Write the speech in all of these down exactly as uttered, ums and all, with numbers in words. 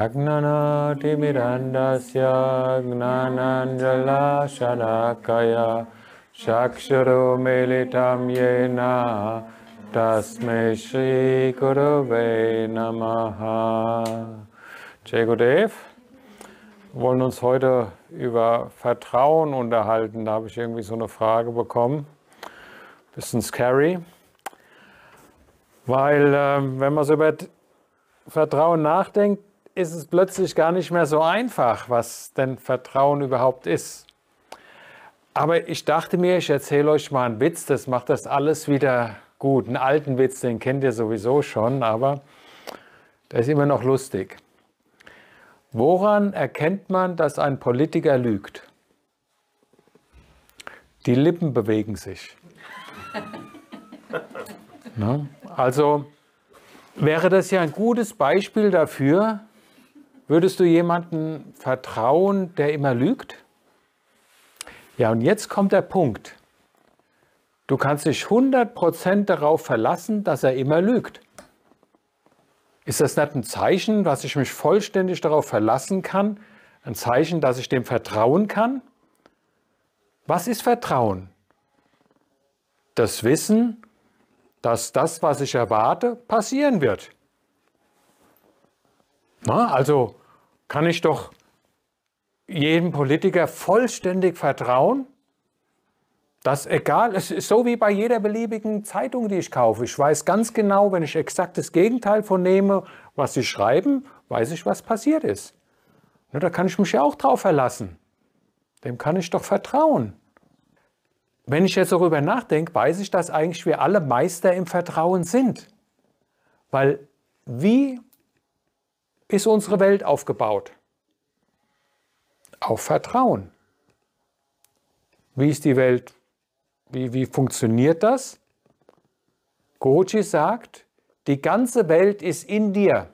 Agnana Timirandasya Gnananjala Shalakaya Shaksharo Melitam Yena Tasmai Shri Gurave Namaha. Jai Gurudev. Wir wollen uns heute über Vertrauen unterhalten. Da habe ich irgendwie so eine Frage bekommen. Bisschen scary. Weil, äh, wenn man so über Vertrauen nachdenkt, ist es plötzlich gar nicht mehr so einfach, was denn Vertrauen überhaupt ist. Aber ich dachte mir, ich erzähle euch mal einen Witz, das macht das alles wieder gut. Einen alten Witz, den kennt ihr sowieso schon, aber der ist immer noch lustig. Woran erkennt man, dass ein Politiker lügt? Die Lippen bewegen sich. Na, also wäre das ja ein gutes Beispiel dafür, würdest du jemandem vertrauen, der immer lügt? Ja, und jetzt kommt der Punkt. Du kannst dich hundert Prozent darauf verlassen, dass er immer lügt. Ist das nicht ein Zeichen, dass ich mich vollständig darauf verlassen kann? Ein Zeichen, dass ich dem vertrauen kann? Was ist Vertrauen? Das Wissen, dass das, was ich erwarte, passieren wird. Na, also kann ich doch jedem Politiker vollständig vertrauen, dass egal, es ist so wie bei jeder beliebigen Zeitung, die ich kaufe. Ich weiß ganz genau, wenn ich exakt das Gegenteil von nehme, was sie schreiben, weiß ich, was passiert ist. Na, da kann ich mich ja auch drauf verlassen. Dem kann ich doch vertrauen. Wenn ich jetzt darüber nachdenke, weiß ich, dass eigentlich wir alle Meister im Vertrauen sind. Weil wie ist unsere Welt aufgebaut? Auf Vertrauen. Wie ist die Welt? Wie, wie funktioniert das? Goji sagt, die ganze Welt ist in dir.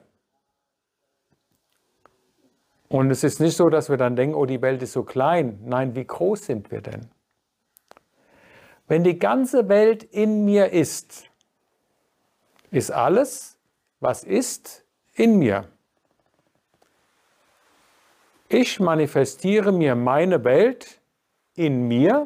Und es ist nicht so, dass wir dann denken, oh, die Welt ist so klein. Nein, wie groß sind wir denn? Wenn die ganze Welt in mir ist, ist alles, was ist, in mir. Ich manifestiere mir meine Welt in mir,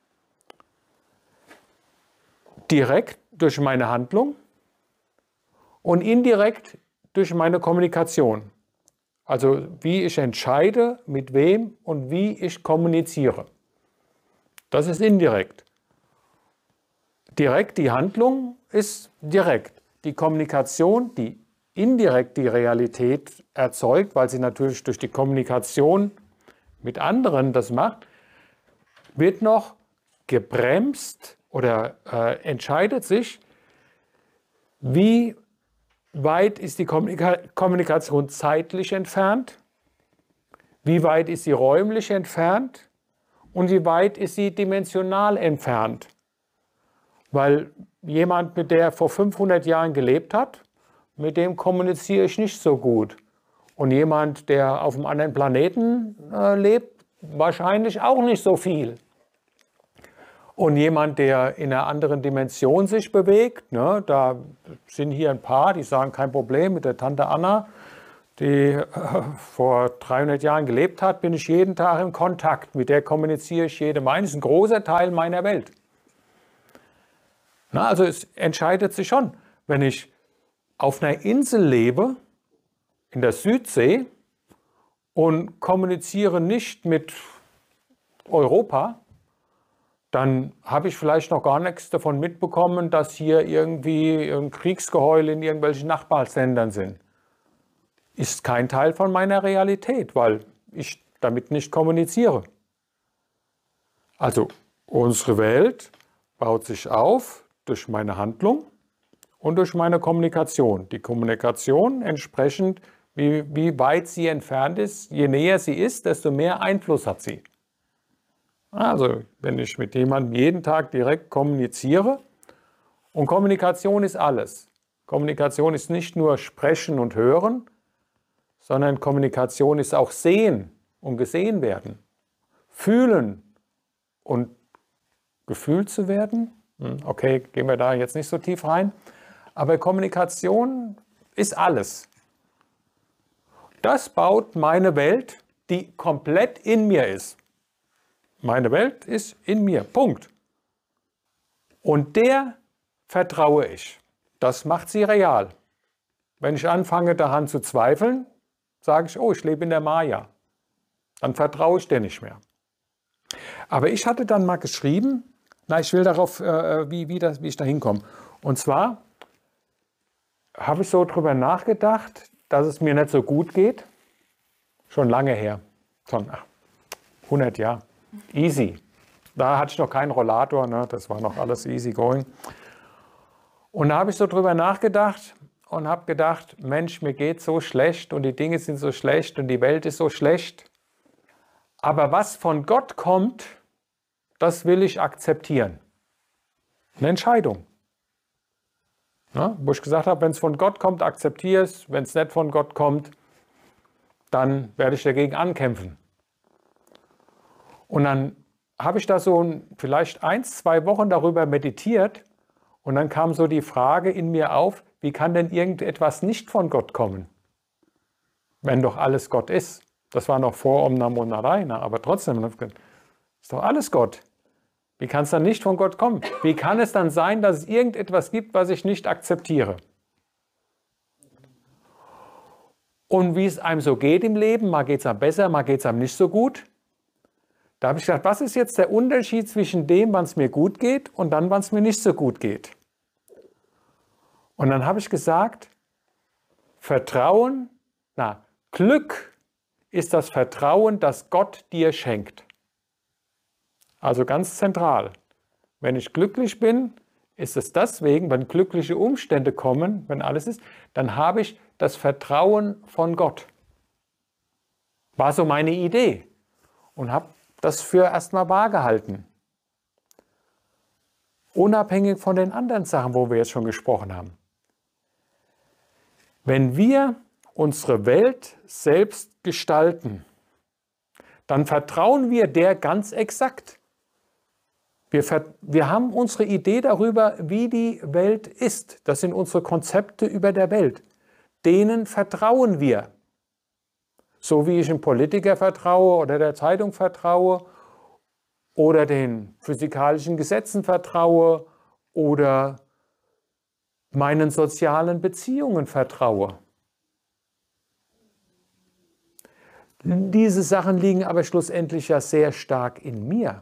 direkt durch meine Handlung und indirekt durch meine Kommunikation. Also wie ich entscheide, mit wem und wie ich kommuniziere. Das ist indirekt. Direkt die Handlung ist direkt. Die Kommunikation, die indirekt die Realität erzeugt, weil sie natürlich durch die Kommunikation mit anderen das macht, wird noch gebremst oder äh, entscheidet sich, wie weit ist die Kommunika- Kommunikation zeitlich entfernt, wie weit ist sie räumlich entfernt und wie weit ist sie dimensional entfernt. Weil jemand, mit der vor fünfhundert Jahren gelebt hat, mit dem kommuniziere ich nicht so gut. Und jemand, der auf einem anderen Planeten äh, lebt, wahrscheinlich auch nicht so viel. Und jemand, der in einer anderen Dimension sich bewegt, ne, da sind hier ein paar, die sagen, kein Problem, mit der Tante Anna, die äh, vor dreihundert Jahren gelebt hat, bin ich jeden Tag in Kontakt. Mit der kommuniziere ich jede Meinung. Das ist ein großer Teil meiner Welt. Na, also es entscheidet sich schon, wenn ich auf einer Insel lebe, in der Südsee, und kommuniziere nicht mit Europa, dann habe ich vielleicht noch gar nichts davon mitbekommen, dass hier irgendwie ein Kriegsgeheul in irgendwelchen Nachbarländern sind. Ist kein Teil von meiner Realität, weil ich damit nicht kommuniziere. Also unsere Welt baut sich auf durch meine Handlung und durch meine Kommunikation. Die Kommunikation entsprechend, wie, wie weit sie entfernt ist, je näher sie ist, desto mehr Einfluss hat sie. Also, wenn ich mit jemandem jeden Tag direkt kommuniziere, und Kommunikation ist alles. Kommunikation ist nicht nur Sprechen und Hören, sondern Kommunikation ist auch Sehen und gesehen werden, Fühlen und gefühlt zu werden. Okay, gehen wir da jetzt nicht so tief rein. Aber Kommunikation ist alles. Das baut meine Welt, die komplett in mir ist. Meine Welt ist in mir. Punkt. Und der vertraue ich. Das macht sie real. Wenn ich anfange daran zu zweifeln, sage ich, oh, ich lebe in der Maya. Dann vertraue ich dir nicht mehr. Aber ich hatte dann mal geschrieben, na, ich will darauf, äh, wie, wie, das, wie ich da hinkomme. Und zwar habe ich so drüber nachgedacht, dass es mir nicht so gut geht. Schon lange her. Schon ach, hundert Jahre. Easy. Da hatte ich noch keinen Rollator, ne? Das war noch alles easy going. Und da habe ich so drüber nachgedacht und habe gedacht, Mensch, mir geht so schlecht und die Dinge sind so schlecht und die Welt ist so schlecht. Aber was von Gott kommt, das will ich akzeptieren. Eine Entscheidung. Ja, wo ich gesagt habe, wenn es von Gott kommt, akzeptiere es. Wenn es nicht von Gott kommt, dann werde ich dagegen ankämpfen. Und dann habe ich da so ein, vielleicht eins, zwei Wochen darüber meditiert und dann kam so die Frage in mir auf, wie kann denn irgendetwas nicht von Gott kommen, wenn doch alles Gott ist? Das war noch vor Om Namo Narayana, aber trotzdem, ist doch alles Gott. Wie kann es dann nicht von Gott kommen? Wie kann es dann sein, dass es irgendetwas gibt, was ich nicht akzeptiere? Und wie es einem so geht im Leben, mal geht es einem besser, mal geht es einem nicht so gut. Da habe ich gedacht, was ist jetzt der Unterschied zwischen dem, wann es mir gut geht und dann, wann es mir nicht so gut geht? Und dann habe ich gesagt, Vertrauen, na, Glück ist das Vertrauen, das Gott dir schenkt. Also ganz zentral. Wenn ich glücklich bin, ist es deswegen, wenn glückliche Umstände kommen, wenn alles ist, dann habe ich das Vertrauen von Gott. War so meine Idee und habe das für erstmal wahr gehalten. Unabhängig von den anderen Sachen, wo wir jetzt schon gesprochen haben. Wenn wir unsere Welt selbst gestalten, dann vertrauen wir der ganz exakt. Wir, wir haben unsere Idee darüber, wie die Welt ist. Das sind unsere Konzepte über der Welt. Denen vertrauen wir. So wie ich einem Politiker vertraue oder der Zeitung vertraue oder den physikalischen Gesetzen vertraue oder meinen sozialen Beziehungen vertraue. Diese Sachen liegen aber schlussendlich ja sehr stark in mir.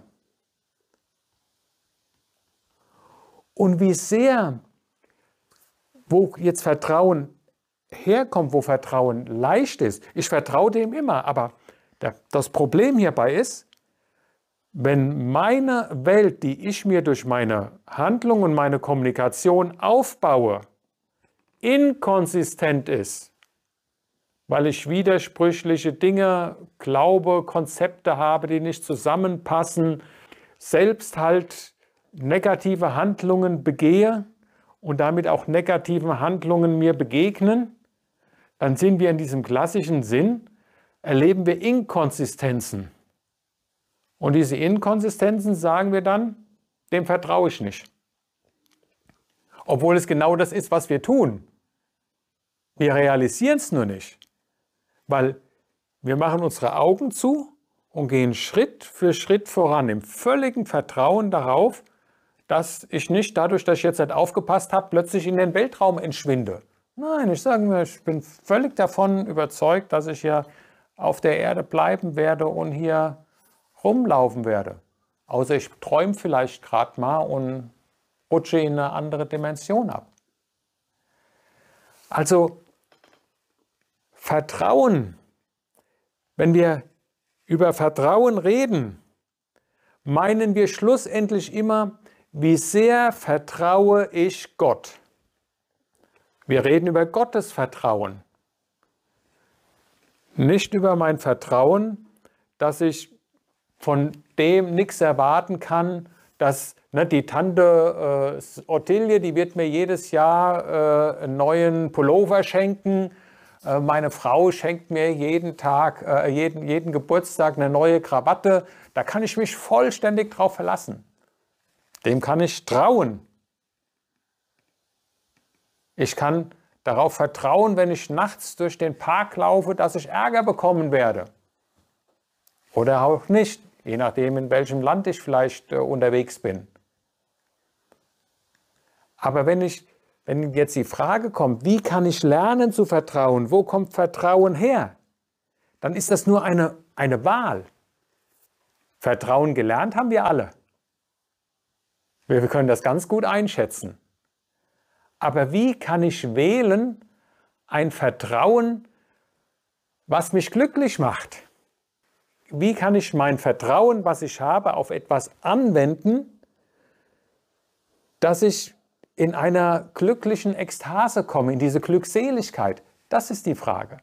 Und wie sehr, wo jetzt Vertrauen herkommt, wo Vertrauen leicht ist, ich vertraue dem immer, aber das Problem hierbei ist, wenn meine Welt, die ich mir durch meine Handlung und meine Kommunikation aufbaue, inkonsistent ist, weil ich widersprüchliche Dinge glaube, Konzepte habe, die nicht zusammenpassen, selbst halt negative Handlungen begehe und damit auch negative Handlungen mir begegnen, dann sind wir in diesem klassischen Sinn, erleben wir Inkonsistenzen. Und diese Inkonsistenzen sagen wir dann, dem vertraue ich nicht. Obwohl es genau das ist, was wir tun. Wir realisieren es nur nicht, weil wir machen unsere Augen zu und gehen Schritt für Schritt voran, im völligen Vertrauen darauf, dass ich nicht dadurch, dass ich jetzt nicht aufgepasst habe, plötzlich in den Weltraum entschwinde. Nein, ich sage mir, ich bin völlig davon überzeugt, dass ich hier auf der Erde bleiben werde und hier rumlaufen werde. Außer ich träume vielleicht gerade mal und rutsche in eine andere Dimension ab. Also Vertrauen, wenn wir über Vertrauen reden, meinen wir schlussendlich immer, wie sehr vertraue ich Gott. Wir reden über Gottes Vertrauen. Nicht über mein Vertrauen, dass ich von dem nichts erwarten kann, dass ne, die Tante äh, Ottilie, die wird mir jedes Jahr äh, einen neuen Pullover schenken. Äh, meine Frau schenkt mir jeden Tag, äh, jeden, jeden Geburtstag eine neue Krawatte. Da kann ich mich vollständig drauf verlassen. Dem kann ich trauen. Ich kann Darauf vertrauen, wenn ich nachts durch den Park laufe, dass ich Ärger bekommen werde. Oder auch nicht, je nachdem, in welchem Land ich vielleicht äh, unterwegs bin. Aber wenn, ich, wenn jetzt die Frage kommt, wie kann ich lernen zu vertrauen, wo kommt Vertrauen her, dann ist das nur eine, eine Wahl. Vertrauen gelernt haben wir alle. Wir können das ganz gut einschätzen. Aber wie kann ich wählen ein Vertrauen, was mich glücklich macht? Wie kann ich mein Vertrauen, was ich habe, auf etwas anwenden, dass ich in einer glücklichen Ekstase komme, in diese Glückseligkeit? Das ist die Frage.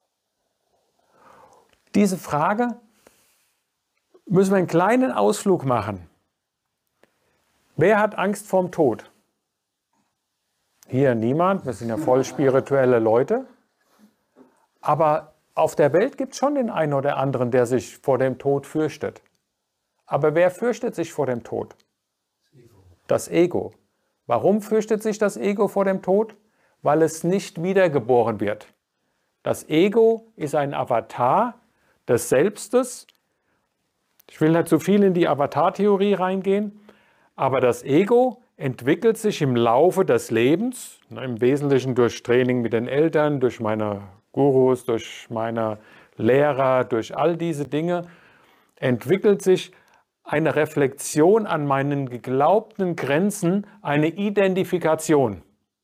Diese Frage müssen wir einen kleinen Ausflug machen. Wer hat Angst vorm Tod? Hier niemand, wir sind ja voll spirituelle Leute. Aber auf der Welt gibt es schon den einen oder anderen, der sich vor dem Tod fürchtet. Aber wer fürchtet sich vor dem Tod? Das Ego. Warum fürchtet sich das Ego vor dem Tod? Weil es nicht wiedergeboren wird. Das Ego ist ein Avatar des Selbstes. Ich will nicht zu viel in die Avatar-Theorie reingehen, aber das Ego entwickelt sich im Laufe des Lebens, im Wesentlichen durch Training mit den Eltern, durch meine Gurus, durch meine Lehrer, durch all diese Dinge, entwickelt sich eine Reflexion an meinen geglaubten Grenzen, eine Identifikation.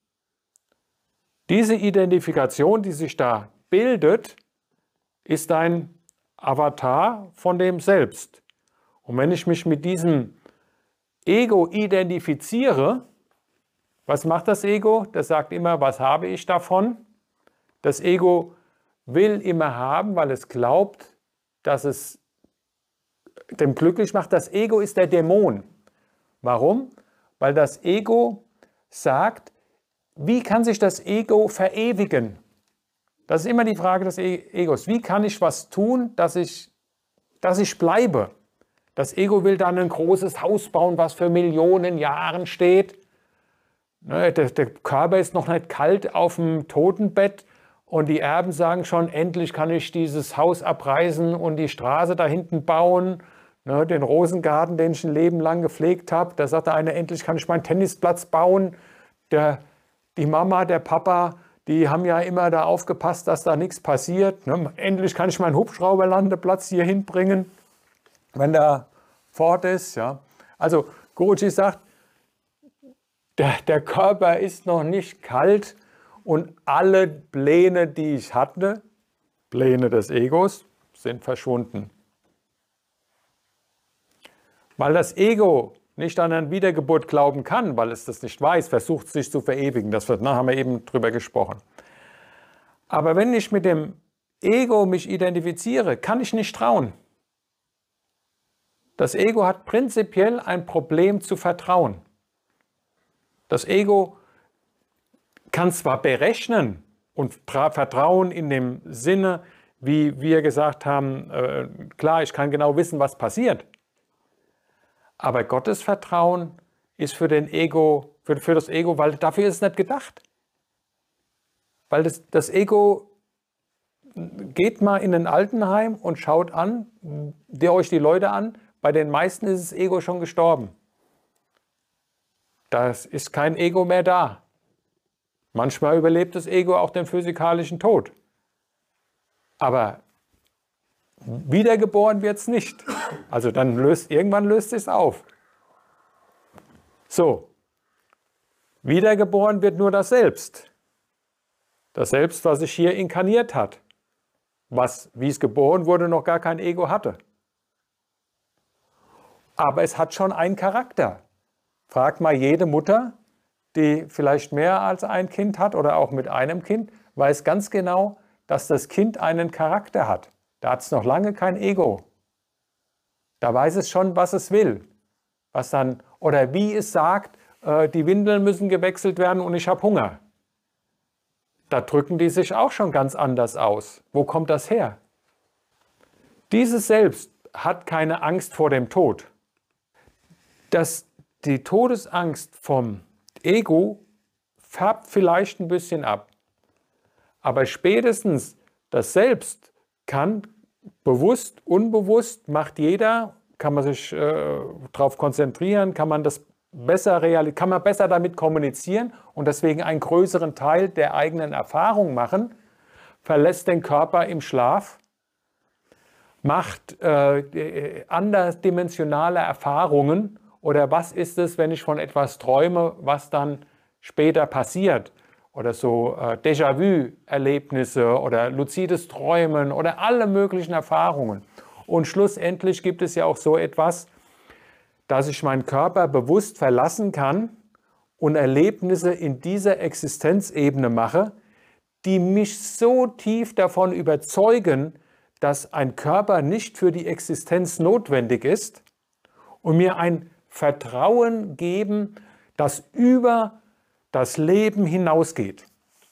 Diese Identifikation, die sich da bildet, ist ein Avatar von dem Selbst. Und wenn ich mich mit diesem Ego identifiziere, was macht das Ego? Das sagt immer, was habe ich davon? Das Ego will immer haben, weil es glaubt, dass es dem glücklich macht. Das Ego ist der Dämon. Warum? Weil das Ego sagt, wie kann sich das Ego verewigen? Das ist immer die Frage des Egos. Wie kann ich was tun, dass ich, dass ich bleibe? Das Ego will dann ein großes Haus bauen, was für Millionen Jahren steht. Der, der Körper ist noch nicht kalt auf dem Totenbett und die Erben sagen schon, endlich kann ich dieses Haus abreißen und die Straße da hinten bauen, den Rosengarten, den ich ein Leben lang gepflegt habe. Da sagt der eine, endlich kann ich meinen Tennisplatz bauen. Der, die Mama, der Papa, die haben ja immer da aufgepasst, dass da nichts passiert. Endlich kann ich meinen Hubschrauberlandeplatz hier hinbringen, wenn der fort ist. Ja. Also Guruji sagt, der, der Körper ist noch nicht kalt und alle Pläne, die ich hatte, Pläne des Egos, sind verschwunden. Weil das Ego nicht an eine Wiedergeburt glauben kann, weil es das nicht weiß, versucht sich zu verewigen. Das wird, na, haben wir eben drüber gesprochen. Aber wenn ich mit dem Ego mich identifiziere, kann ich nicht trauen. Das Ego hat prinzipiell ein Problem zu vertrauen. Das Ego kann zwar berechnen und vertrauen in dem Sinne, wie wir gesagt haben, äh, klar, ich kann genau wissen, was passiert. Aber Gottes Vertrauen ist für, den Ego, für, für das Ego, weil dafür ist es nicht gedacht. Weil das, das Ego geht mal in ein Altenheim und schaut an, der euch die Leute an, bei den meisten ist das Ego schon gestorben. Da ist kein Ego mehr da. Manchmal überlebt das Ego auch den physikalischen Tod. Aber wiedergeboren wird es nicht. Also dann löst, irgendwann löst es auf. So, wiedergeboren wird nur das Selbst. Das Selbst, was sich hier inkarniert hat. Was, wie es geboren wurde, noch gar kein Ego hatte. Aber es hat schon einen Charakter. Frag mal jede Mutter, die vielleicht mehr als ein Kind hat oder auch mit einem Kind, weiß ganz genau, dass das Kind einen Charakter hat. Da hat es noch lange kein Ego. Da weiß es schon, was es will. Was dann, oder wie es sagt, äh, die Windeln müssen gewechselt werden und ich habe Hunger. Da drücken die sich auch schon ganz anders aus. Wo kommt das her? Dieses Selbst hat keine Angst vor dem Tod. Das, die Todesangst vom Ego färbt vielleicht ein bisschen ab. Aber spätestens das Selbst kann bewusst, unbewusst, macht jeder, kann man sich äh, darauf konzentrieren, kann man das besser realisieren, kann man besser damit kommunizieren und deswegen einen größeren Teil der eigenen Erfahrung machen, verlässt den Körper im Schlaf, macht äh, andersdimensionale Erfahrungen. Oder was ist es, wenn ich von etwas träume, was dann später passiert? Oder so äh, Déjà-vu-Erlebnisse oder luzides Träumen oder alle möglichen Erfahrungen. Und schlussendlich gibt es ja auch so etwas, dass ich meinen Körper bewusst verlassen kann und Erlebnisse in dieser Existenzebene mache, die mich so tief davon überzeugen, dass ein Körper nicht für die Existenz notwendig ist und mir ein Vertrauen geben, das über das Leben hinausgeht.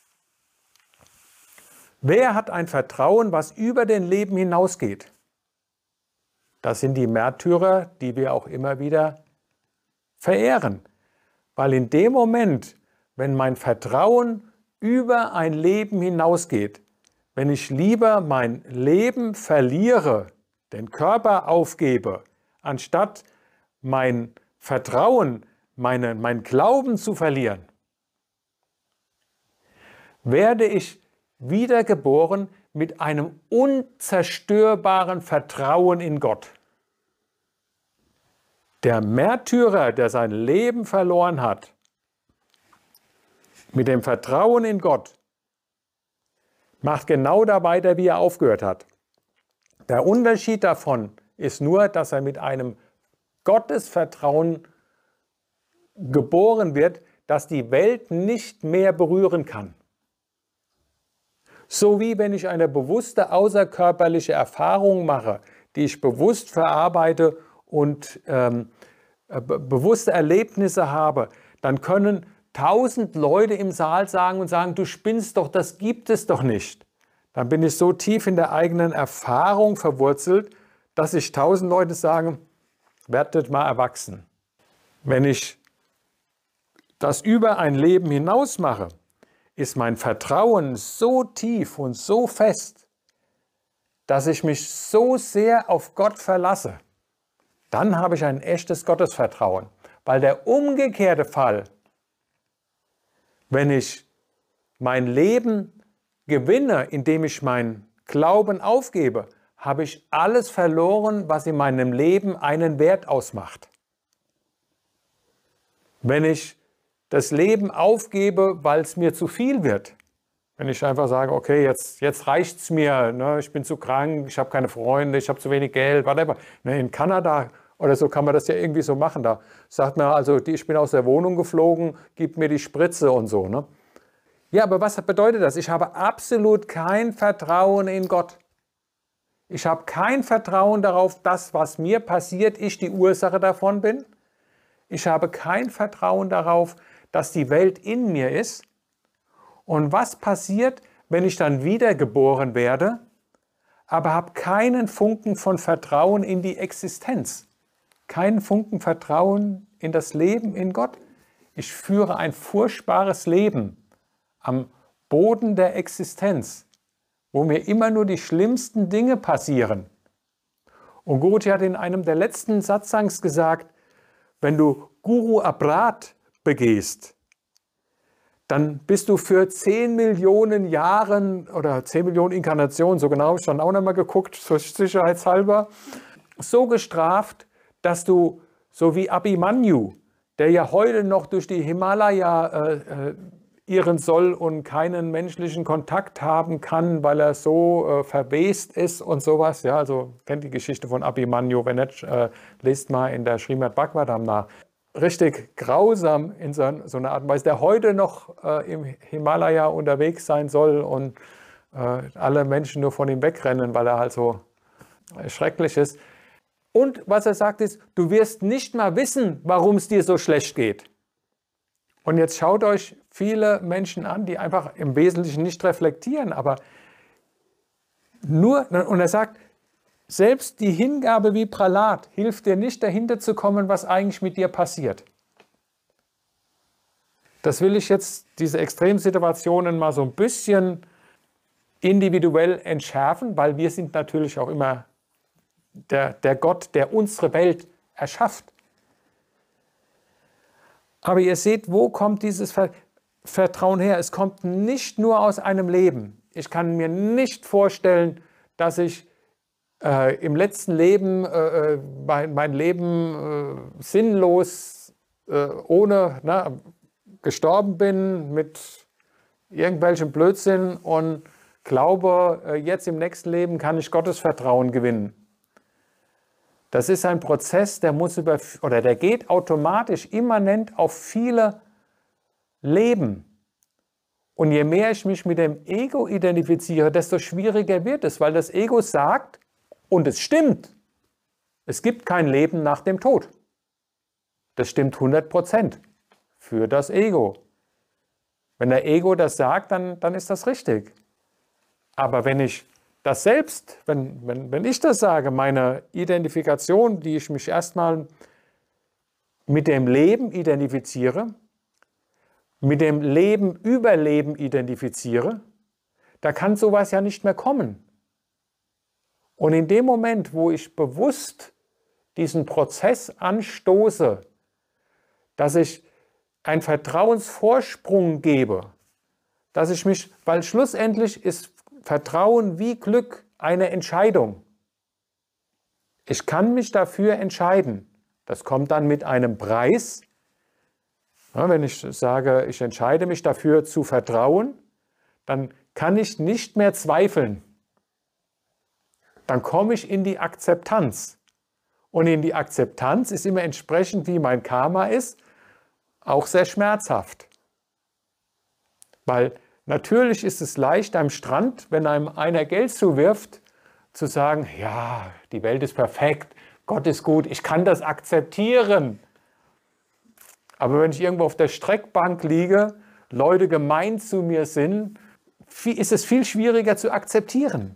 Wer hat ein Vertrauen, was über den Leben hinausgeht? Das sind die Märtyrer, die wir auch immer wieder verehren. Weil in dem Moment, wenn mein Vertrauen über ein Leben hinausgeht, wenn ich lieber mein Leben verliere, den Körper aufgebe, anstatt mein Vertrauen, meine, mein Glauben zu verlieren, werde ich wiedergeboren mit einem unzerstörbaren Vertrauen in Gott. Der Märtyrer, der sein Leben verloren hat, mit dem Vertrauen in Gott, macht genau da weiter, wie er aufgehört hat. Der Unterschied davon ist nur, dass er mit einem Gottesvertrauen geboren wird, das die Welt nicht mehr berühren kann. So wie wenn ich eine bewusste außerkörperliche Erfahrung mache, die ich bewusst verarbeite und ähm, be bewusste Erlebnisse habe, dann können tausend Leute im Saal sagen und sagen, du spinnst doch, das gibt es doch nicht. Dann bin ich so tief in der eigenen Erfahrung verwurzelt, dass sich tausend Leute sagen, werdet mal erwachsen. Wenn ich das über ein Leben hinaus mache, ist mein Vertrauen so tief und so fest, dass ich mich so sehr auf Gott verlasse. Dann habe ich ein echtes Gottesvertrauen. Weil der umgekehrte Fall, wenn ich mein Leben gewinne, indem ich meinen Glauben aufgebe, habe ich alles verloren, was in meinem Leben einen Wert ausmacht. Wenn ich das Leben aufgebe, weil es mir zu viel wird, wenn ich einfach sage, okay, jetzt, jetzt reicht es mir, ne, ich bin zu krank, ich habe keine Freunde, ich habe zu wenig Geld, whatever. Ne, in Kanada oder so kann man das ja irgendwie so machen. Da sagt man also, ich bin aus der Wohnung geflogen, gib mir die Spritze und so. Ne? Ja, aber was bedeutet das? Ich habe absolut kein Vertrauen in Gott. Ich habe kein Vertrauen darauf, dass was mir passiert, ich die Ursache davon bin. Ich habe kein Vertrauen darauf, dass die Welt in mir ist. Und was passiert, wenn ich dann wiedergeboren werde, aber habe keinen Funken von Vertrauen in die Existenz, keinen Funken Vertrauen in das Leben in Gott? Ich führe ein furchtbares Leben am Boden der Existenz, wo mir immer nur die schlimmsten Dinge passieren. Und Guruji hat in einem der letzten Satsangs gesagt, wenn du Guru Aprat begehst, dann bist du für zehn Millionen Jahren oder zehn Millionen Inkarnationen, so genau habe ich schon auch noch mal geguckt, zur sicherheitshalber, so gestraft, dass du, so wie Abhimanyu, der ja heute noch durch die Himalaya äh, äh, irren soll und keinen menschlichen Kontakt haben kann, weil er so äh, verwest ist und sowas. Ja, also kennt die Geschichte von Abhimanyu, wenn nicht, äh, lest mal in der Srimad Bhagavatam nach. Richtig grausam in so, so einer Art und Weise, der heute noch äh, im Himalaya unterwegs sein soll und äh, alle Menschen nur von ihm wegrennen, weil er halt so äh, schrecklich ist. Und was er sagt ist, du wirst nicht mal wissen, warum es dir so schlecht geht. Und jetzt schaut euch viele Menschen an, die einfach im Wesentlichen nicht reflektieren, aber nur, und er sagt, selbst die Hingabe wie Prahlad hilft dir nicht dahinter zu kommen, was eigentlich mit dir passiert. Das will ich jetzt, diese Extremsituationen mal so ein bisschen individuell entschärfen, weil wir sind natürlich auch immer der, der Gott, der unsere Welt erschafft. Aber ihr seht, wo kommt dieses Vertrauen her? Es kommt nicht nur aus einem Leben. Ich kann mir nicht vorstellen, dass ich äh, im letzten Leben äh, mein, mein Leben äh, sinnlos äh, ohne na, gestorben bin mit irgendwelchem Blödsinn und glaube, äh, jetzt im nächsten Leben kann ich Gottes Vertrauen gewinnen. Das ist ein Prozess, der muss über, oder der geht automatisch immanent auf viele Leben. Und je mehr ich mich mit dem Ego identifiziere, desto schwieriger wird es, weil das Ego sagt, und es stimmt, es gibt kein Leben nach dem Tod. Das stimmt hundert Prozent für das Ego. Wenn der Ego das sagt, dann, dann ist das richtig. Aber wenn ich das selbst, wenn, wenn, wenn ich das sage, meine Identifikation, die ich mich erstmal mit dem Leben identifiziere, mit dem Leben über Leben identifiziere, da kann sowas ja nicht mehr kommen. Und in dem Moment, wo ich bewusst diesen Prozess anstoße, dass ich einen Vertrauensvorsprung gebe, dass ich mich, weil schlussendlich ist Vertrauen wie Glück eine Entscheidung. Ich kann mich dafür entscheiden. Das kommt dann mit einem Preis. Ja, wenn ich sage, ich entscheide mich dafür zu vertrauen, dann kann ich nicht mehr zweifeln. Dann komme ich in die Akzeptanz. Und in die Akzeptanz ist immer entsprechend, wie mein Karma ist, auch sehr schmerzhaft. Weil natürlich ist es leicht am Strand, wenn einem einer Geld zuwirft, zu sagen, ja, die Welt ist perfekt, Gott ist gut, ich kann das akzeptieren. Aber wenn ich irgendwo auf der Streckbank liege, Leute gemein zu mir sind, ist es viel schwieriger zu akzeptieren.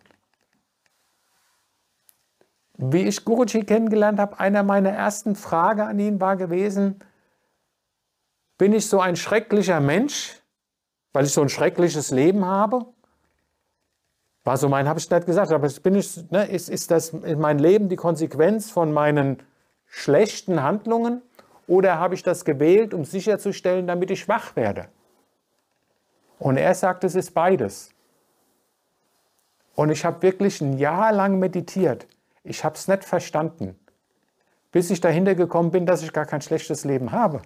Wie ich Guruji kennengelernt habe, einer meiner ersten Fragen an ihn war gewesen, bin ich so ein schrecklicher Mensch, weil ich so ein schreckliches Leben habe? War so mein, habe ich nicht gesagt, aber bin ich, ne, ist, ist das mein Leben die Konsequenz von meinen schlechten Handlungen oder habe ich das gewählt, um sicherzustellen, damit ich schwach werde? Und er sagt, es ist beides. Und ich habe wirklich ein Jahr lang meditiert. Ich habe es nicht verstanden, bis ich dahinter gekommen bin, dass ich gar kein schlechtes Leben habe.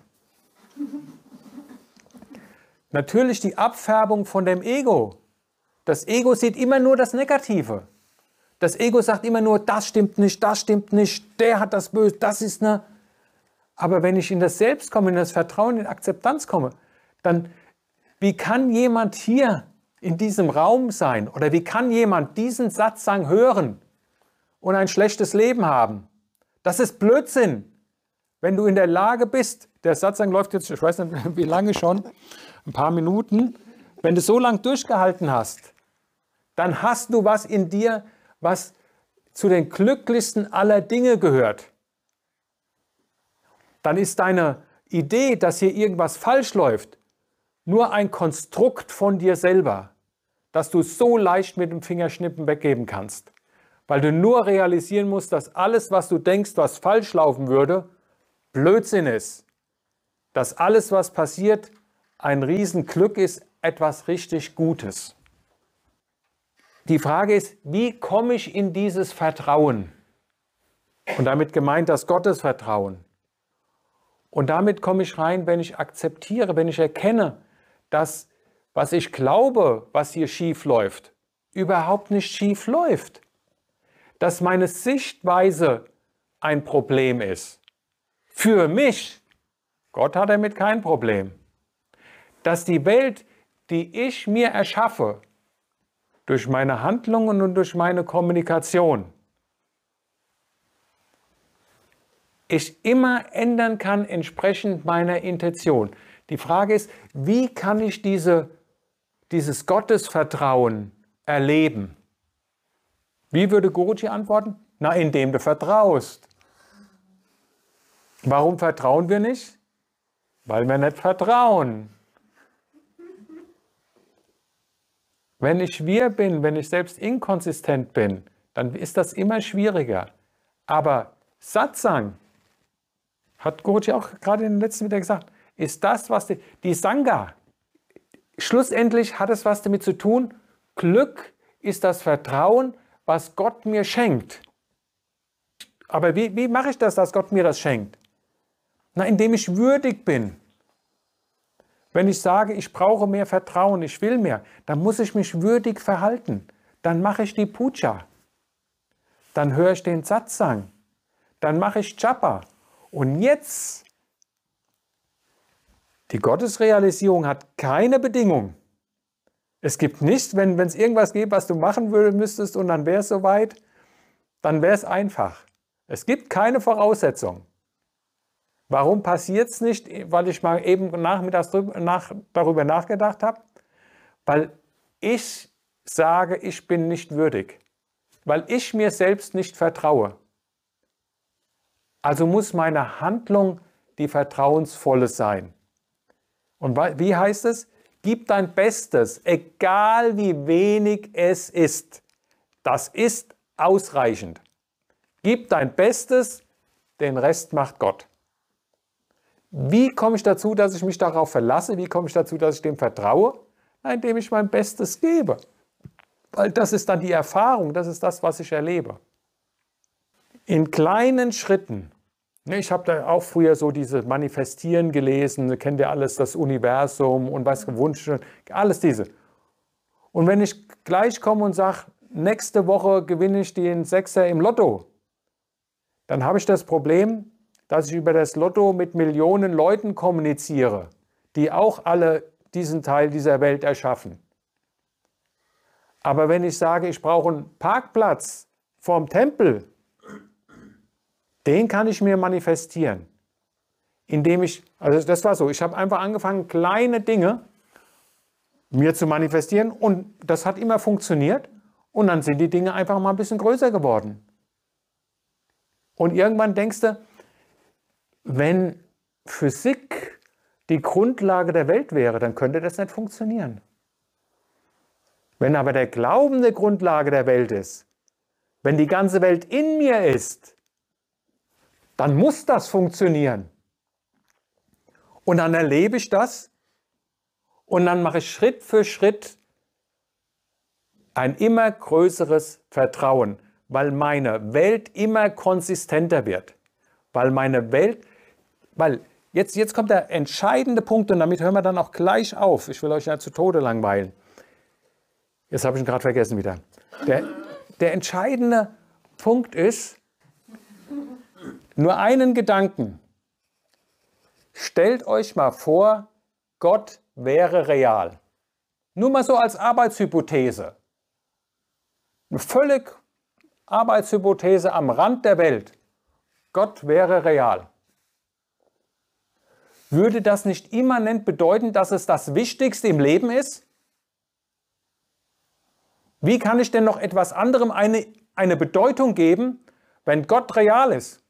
Natürlich die Abfärbung von dem Ego. Das Ego sieht immer nur das Negative. Das Ego sagt immer nur, das stimmt nicht, das stimmt nicht, der hat das Böse, das ist eine... Aber wenn ich in das Selbst komme, in das Vertrauen, in die Akzeptanz komme, dann, wie kann jemand hier in diesem Raum sein oder wie kann jemand diesen Satz sagen, hören und ein schlechtes Leben haben? Das ist Blödsinn. Wenn du in der Lage bist, der Satz läuft jetzt, ich weiß nicht wie lange schon, ein paar Minuten, wenn du so lange durchgehalten hast, dann hast du was in dir, was zu den glücklichsten aller Dinge gehört. Dann ist deine Idee, dass hier irgendwas falsch läuft, nur ein Konstrukt von dir selber, das du so leicht mit dem Fingerschnippen weggeben kannst. Weil du nur realisieren musst, dass alles, was du denkst, was falsch laufen würde, Blödsinn ist. Dass alles, was passiert, ein Riesenglück ist, etwas richtig Gutes. Die Frage ist, wie komme ich in dieses Vertrauen? Und damit gemeint das Gottesvertrauen. Und damit komme ich rein, wenn ich akzeptiere, wenn ich erkenne, dass was ich glaube, was hier schief läuft, überhaupt nicht schief läuft. Dass meine Sichtweise ein Problem ist. Für mich. Gott hat damit kein Problem. Dass die Welt, die ich mir erschaffe, durch meine Handlungen und durch meine Kommunikation, ich immer ändern kann entsprechend meiner Intention. Die Frage ist, wie kann ich diese, dieses Gottesvertrauen erleben? Wie würde Guruji antworten? Na, indem du vertraust. Warum vertrauen wir nicht? Weil wir nicht vertrauen. Wenn ich wir bin, wenn ich selbst inkonsistent bin, dann ist das immer schwieriger. Aber Satsang, hat Guruji auch gerade in den letzten Video gesagt, ist das, was die, die Sangha, schlussendlich hat es was damit zu tun, Glück ist das Vertrauen, was Gott mir schenkt. Aber wie, wie mache ich das, dass Gott mir das schenkt? Na, indem ich würdig bin. Wenn ich sage, ich brauche mehr Vertrauen, ich will mehr, dann muss ich mich würdig verhalten. Dann mache ich die Puja. Dann höre ich den Satsang. Dann mache ich Japa. Und jetzt, die Gottesrealisierung hat keine Bedingung. Es gibt nicht, wenn es irgendwas gibt, was du machen müsstest und dann wäre es soweit, dann wäre es einfach. Es gibt keine Voraussetzung. Warum passiert es nicht? Weil ich mal eben nachmittags nach, darüber nachgedacht habe. Weil ich sage, ich bin nicht würdig. Weil ich mir selbst nicht vertraue. Also muss meine Handlung die vertrauensvolle sein. Und wie heißt es? Gib dein Bestes, egal wie wenig es ist. Das ist ausreichend. Gib dein Bestes, den Rest macht Gott. Wie komme ich dazu, dass ich mich darauf verlasse? Wie komme ich dazu, dass ich dem vertraue? Na, indem ich mein Bestes gebe. Weil das ist dann die Erfahrung, das ist das, was ich erlebe. In kleinen Schritten. Ich habe da auch früher so diese Manifestieren gelesen, kennt ihr alles, das Universum und was gewünscht, alles diese. Und wenn ich gleich komme und sage, nächste Woche gewinne ich den Sechser im Lotto, dann habe ich das Problem, dass ich über das Lotto mit Millionen Leuten kommuniziere, die auch alle diesen Teil dieser Welt erschaffen. Aber wenn ich sage, ich brauche einen Parkplatz vorm Tempel, den kann ich mir manifestieren. Indem ich, also das war so, ich habe einfach angefangen, kleine Dinge mir zu manifestieren und das hat immer funktioniert und dann sind die Dinge einfach mal ein bisschen größer geworden. Und irgendwann denkst du, wenn Physik die Grundlage der Welt wäre, dann könnte das nicht funktionieren. Wenn aber der Glauben die Grundlage der Welt ist, wenn die ganze Welt in mir ist, dann muss das funktionieren. Und dann erlebe ich das und dann mache ich Schritt für Schritt ein immer größeres Vertrauen, weil meine Welt immer konsistenter wird. Weil meine Welt, weil jetzt, jetzt kommt der entscheidende Punkt und damit hören wir dann auch gleich auf. Ich will euch ja zu Tode langweilen. Jetzt habe ich ihn gerade vergessen wieder. Der, der entscheidende Punkt ist, nur einen Gedanken. Stellt euch mal vor, Gott wäre real. Nur mal so als Arbeitshypothese. Eine völlig Arbeitshypothese am Rand der Welt. Gott wäre real. Würde das nicht immanent bedeuten, dass es das Wichtigste im Leben ist? Wie kann ich denn noch etwas anderem eine, eine Bedeutung geben, wenn Gott real ist?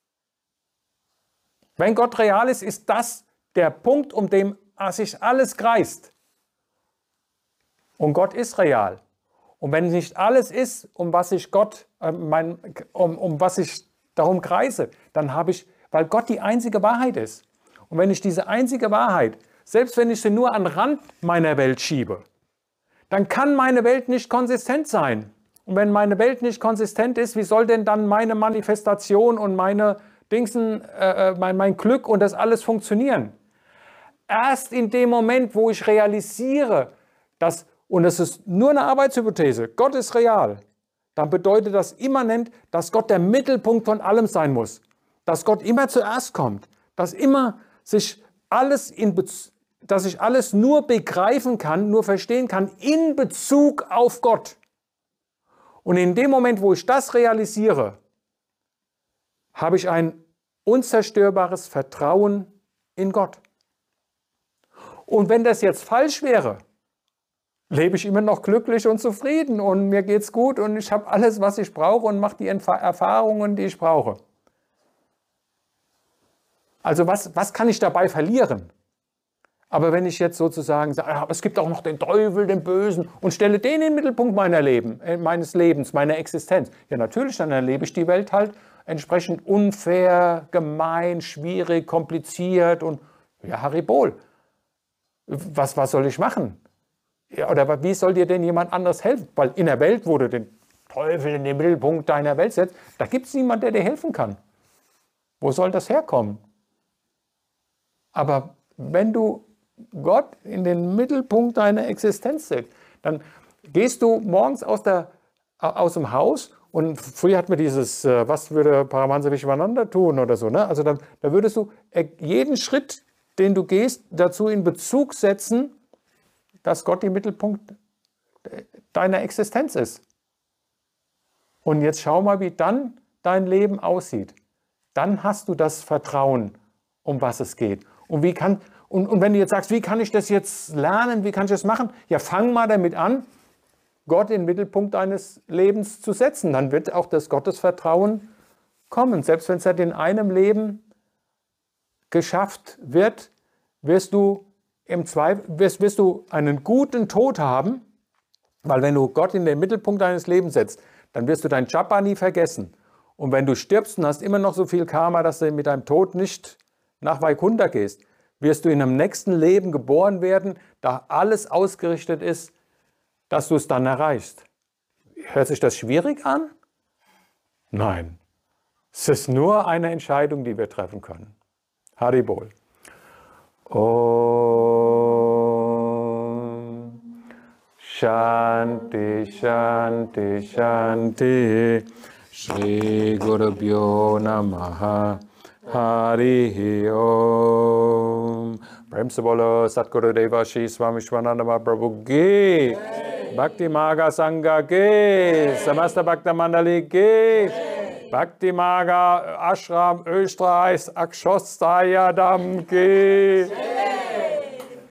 Wenn Gott real ist, ist das der Punkt, um den sich alles kreist. Und Gott ist real. Und wenn nicht alles ist, um was ich Gott, äh, mein, um, um was ich darum kreise, dann habe ich, weil Gott die einzige Wahrheit ist. Und wenn ich diese einzige Wahrheit, selbst wenn ich sie nur an den Rand meiner Welt schiebe, dann kann meine Welt nicht konsistent sein. Und wenn meine Welt nicht konsistent ist, wie soll denn dann meine Manifestation und meine Dingsen, äh, mein, mein Glück und das alles funktionieren? Erst in dem Moment, wo ich realisiere, dass, und es ist nur eine Arbeitshypothese, Gott ist real, dann bedeutet das immanent, dass Gott der Mittelpunkt von allem sein muss. Dass Gott immer zuerst kommt. Dass immer sich alles in Bezug, dass ich alles nur begreifen kann, nur verstehen kann in Bezug auf Gott. Und in dem Moment, wo ich das realisiere, habe ich ein unzerstörbares Vertrauen in Gott. Und wenn das jetzt falsch wäre, lebe ich immer noch glücklich und zufrieden und mir geht's gut und ich habe alles, was ich brauche und mache die Erfahrungen, die ich brauche. Also was, was kann ich dabei verlieren? Aber wenn ich jetzt sozusagen sage, aber es gibt auch noch den Teufel, den Bösen und stelle den in den Mittelpunkt meiner Leben, äh, meines Lebens, meiner Existenz, ja natürlich, dann erlebe ich die Welt halt entsprechend unfair, gemein, schwierig, kompliziert und ja, Haribol. Was, was soll ich machen? Ja, oder wie soll dir denn jemand anders helfen? Weil in der Welt, wo du den Teufel in den Mittelpunkt deiner Welt setzt, da gibt es niemanden, der dir helfen kann. Wo soll das herkommen? Aber wenn du Gott in den Mittelpunkt deiner Existenz setzt, dann gehst du morgens aus, der, aus dem Haus und früher hat man dieses, was würde Paramahansa Vishwananda tun oder so, ne? Also dann, da würdest du jeden Schritt, den du gehst, dazu in Bezug setzen, dass Gott im Mittelpunkt deiner Existenz ist. Und jetzt schau mal, wie dann dein Leben aussieht. Dann hast du das Vertrauen, um was es geht. Und, wie kann, und, und wenn du jetzt sagst, wie kann ich das jetzt lernen, wie kann ich das machen? Ja, fang mal damit an, Gott in den Mittelpunkt deines Lebens zu setzen. Dann wird auch das Gottesvertrauen kommen. Selbst wenn es halt in einem Leben geschafft wird, wirst du im Zweifel, wirst, wirst du einen guten Tod haben, weil wenn du Gott in den Mittelpunkt deines Lebens setzt, dann wirst du dein Japa nie vergessen. Und wenn du stirbst und hast immer noch so viel Karma, dass du mit deinem Tod nicht nach Vaikunta gehst, wirst du in einem nächsten Leben geboren werden, da alles ausgerichtet ist, dass du es dann erreichst. Hört sich das schwierig an? Nein. Es ist nur eine Entscheidung, die wir treffen können. Haribol. Om Shanti, Shanti, Shanti. Shri Gurubhyo Namaha. Hari Om. Prem se bolo Satguru Deva Shri Swami Shwananda Mahaprabhu Ki. Bhakti Maga Sangha Ki. Samasta Bhakta Mandali Ki. Bhakti Maga Ashram Österreichs Akshostayadam Ki.